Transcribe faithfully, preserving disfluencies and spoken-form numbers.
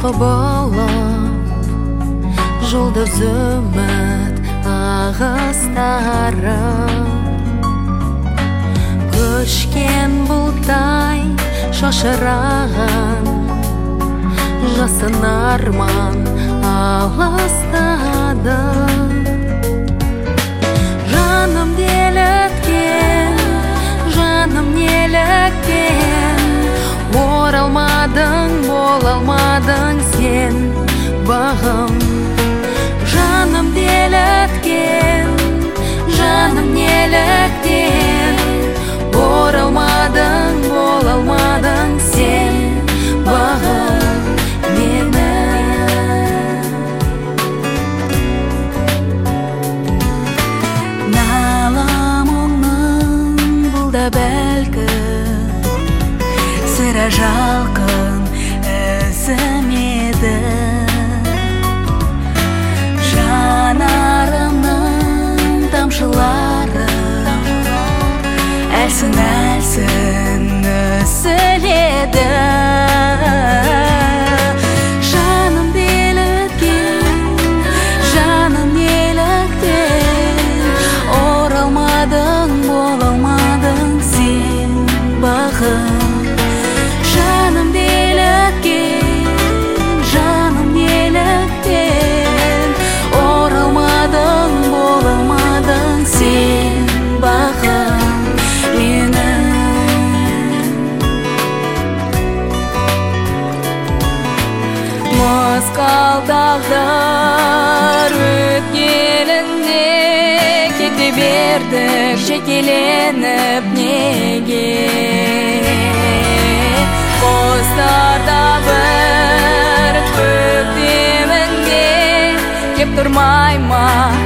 болып жұлдыз үміт ағыстары, көшкен бұлттай шашыраған жасын арман алыстады. Жаным неліктен, жаным неліктен оралмадың, бола алмадың сен бағым. Жаным неліктен, жаным неліктен оралмадың, бола алмадың сен бағым мені. Наламыңның бұл да бәлкі сірә жалқын ізім еді. Жанарымның тамшылары әлсін-әлсін үзіледі. Жаным неліктен, жаным неліктен оралмадың, бола алмадың сен бағым. Жаным неліктен, жаным неліктен оралмадың, бола алмадың сен бағым мені. Мысқалдағдар өткелінде кете бердік жекеленіп неге. Қостарда бір көктемінде кеп тұрмай ма